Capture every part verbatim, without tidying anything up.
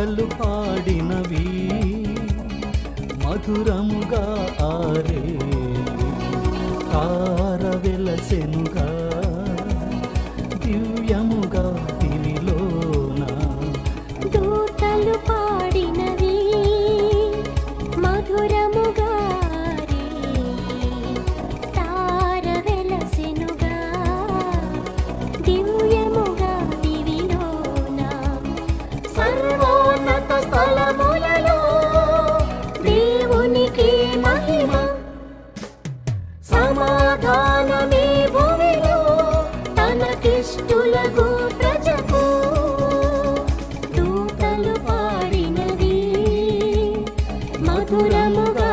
దూతలు పాడినవి మధురముగా ఆరే తార వెలసెనుగా దివ్యముగా దివిలోన దూతలు పాడినవి మధురముగా తార వెలసెనుగా దివ్యముగా దివిలోన సర్వోన్నత స్థలములలో దేవునికి మహిమ సమాధానమే భూమిలో తనకిష్టులకు ప్రజకు దూతలు పాడినవి మధురముగా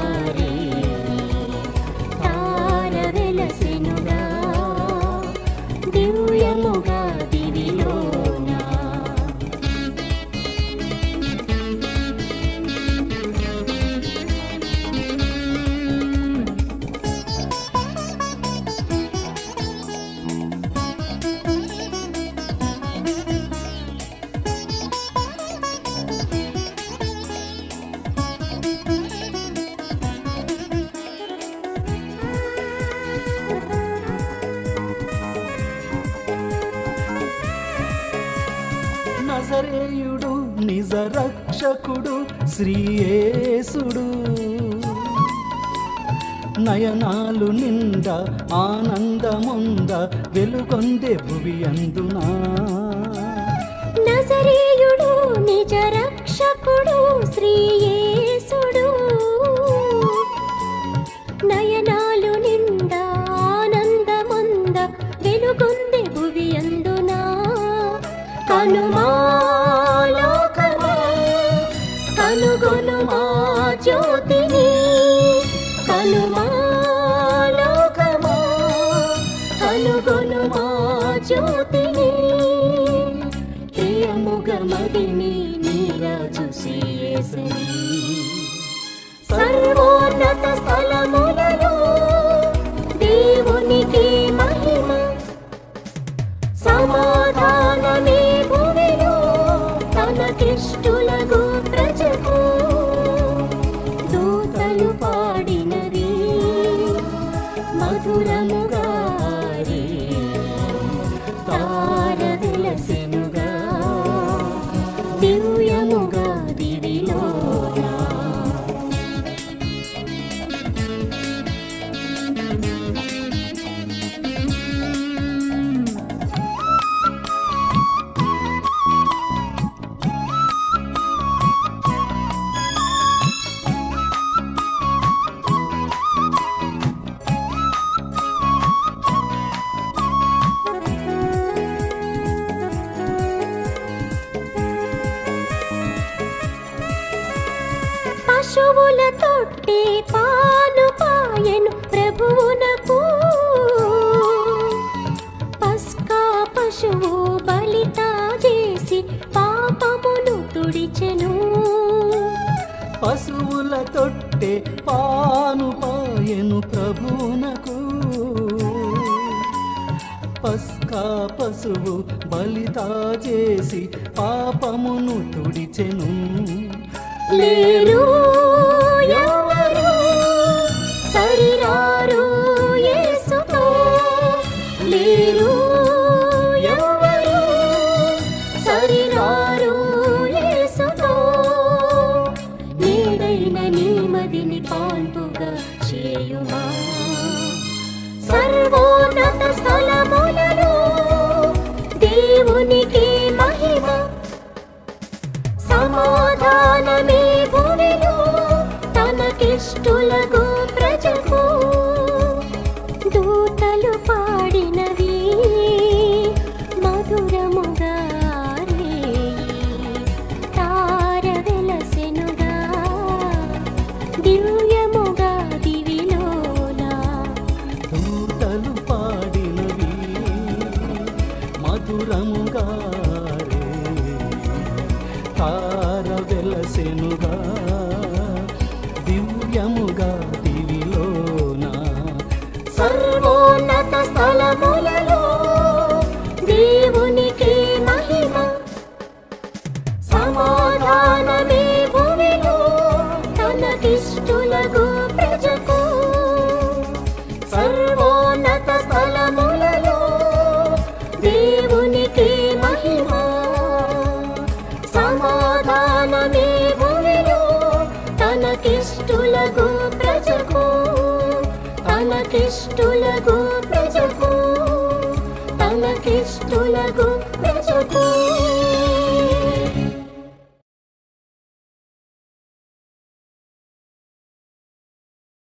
తార వెలసెనుగా దివ్యముగా దివిలోన నజరేయుడు నిజ రక్షకుడు శ్రీయేసుడు నయనాలు నిండా ఆనందముంద వెలుగొందే భువి అందునా నజరేయుడు నిజ రక్షకుడు శ్రీయేసుడు నయనాలు నిండా ఆనందముంద వెలుగొందే భువి అందునా కనుమా లోకమా కనుగొనుమా జ్యోతిని కనుమా లోకమా కనుగొనుమా జ్యోతిని ప్రియముగా మదిని నీరాజు శ్రీయేసుని సర్వోన్నత స్థలములలో దేవునికి మహిమ సమాధానమే భూమిలో తనకిష్టులకు ప్రజకు దూతలు పాడినవి మధురముగా తార వెలసెనుగా దివ్యముగా దివిలోన పశువుల తొట్టి పాలు పాయెను ప్రభువునకు పస్కా పశువు బలితా చేసి పాపమును తుడిచెను పశువుల తొట్టె పాను పాయెను ప్రభువునకు పస్కా పశువు బలితా చేసి పాపమును తుడిచెను లేరు ఎవరు సరిరారు యేసుతో లేరు ఎవరు సరిరారు యేసుతో నీడైన నీమదిని పాల్పుగా చేయుమా సర్వోన్నత స్థలములలో దేవునికి మహిమ సమాధానమే భూమిలో తనకిష్టులకు ప్రజకు దూతలు పాడినవి మధురముగా తార వెలసెనుగా దివ్యముగా దివిలోన దూతలు పాడినవి మధురముగా తార వెలసెనుగా దివ్యముగా దివిలోన సర్వోన్నత స్థలములలో దేవునికి మహిమ సమాధానం తనకిష్టులగు ప్రజకు తనకిష్టులగు ప్రజకు